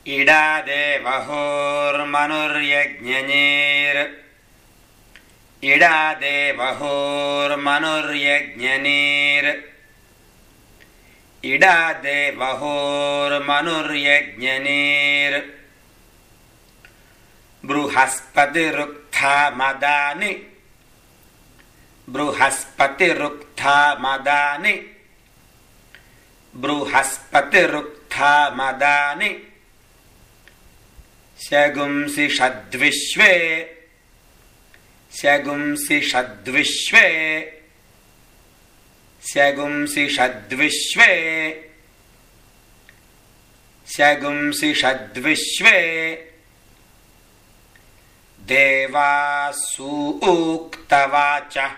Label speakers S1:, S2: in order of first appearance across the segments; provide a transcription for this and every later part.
S1: इडादेवहोर्मनुर्यज्ञनीर् इडादेवहोर्मनुर्यज्ञनीर् इडादेवहोर्मनुर्यज्ञनीर् बृहस्पतिरुक्था मदानि बृहस्पतिरुक्था मदानि बृहस्पतिरुक्था मदानि शगुंसि षद्विश्वे शगुंसि षद्विश्वे शगुंसि षद्विश्वे शगुंसि षद्विश्वे देवासूक्तवाचः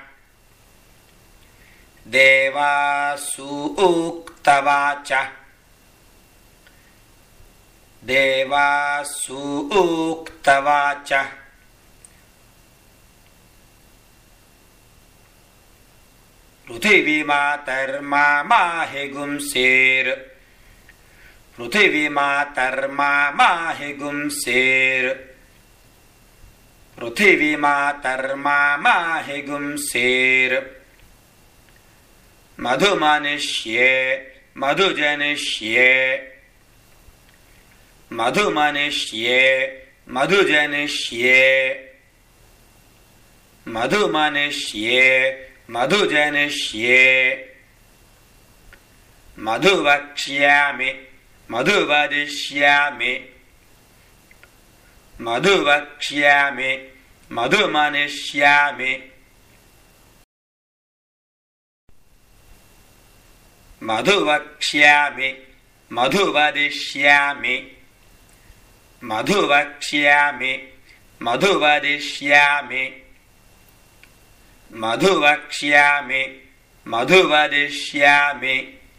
S1: देवासूक्तवाचः देवासूक्तवाचः पृथिवीमातर्मामाहिगुंसेर् पृथिवीमातर्मामाहिगुंसेर् पृथिवीमातर्मामाहिगुंसेर् मधुमनिष्ये मधुजनिष्ये मधुमनिष्ये मधुजनिष्ये मधुमनिष्ये मधुजनिष्ये मधुवक्ष्यामि मधुवदिष्यामि मधुवक्ष्यामि मधुमनिष्यामि मधुवक्ष्यामि मधुवदिष्यामि मधुवक्ष्यामि मधुवदिष्यामि मधुवक्ष्यामि मधुवदिष्यामि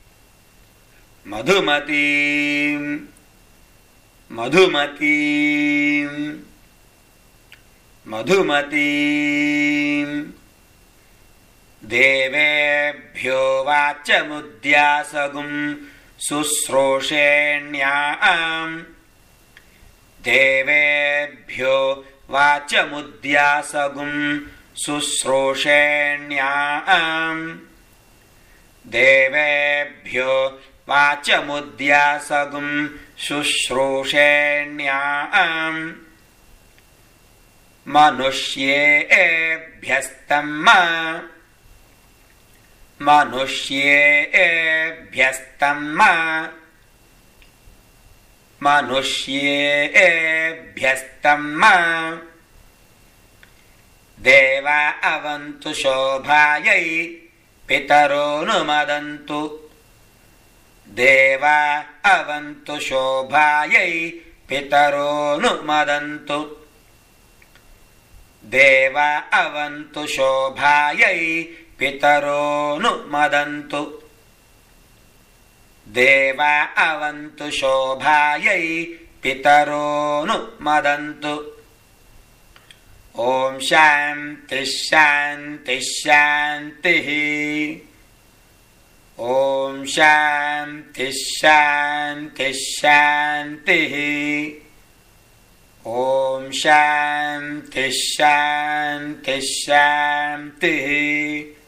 S1: मधुमतीं मधुमतीं मधुमतीं देवेभ्यो वाचमुद्यासगुं शुश्रूषेण्याम् देवेभ्यो वाचमुद्यासगुं शुश्रूषेण्याम् देवेभ्यो वाचमुद्यासगुं शुश्रूषेण्याम् मनुष्येभ्यस्तम्मा मनुष्येभ्यस्तम्मा मनुष्येभ्यस्तम्मा देवा अवन्तु शोभायै पितरो नुमदन्तु देवा अवन्तु शोभायै पितरो नुमदन्तु देवा अवन्तु शोभायै पितरो नुमदन्तु देवा अवन्तु शोभायै पितरो नुमदन्तु ॐ शान्तिः शान्तिः शान्तिः ॐ शान्तिः शान्तिः शान्तिः ॐ शान्तिः शान्तिः शान्तिः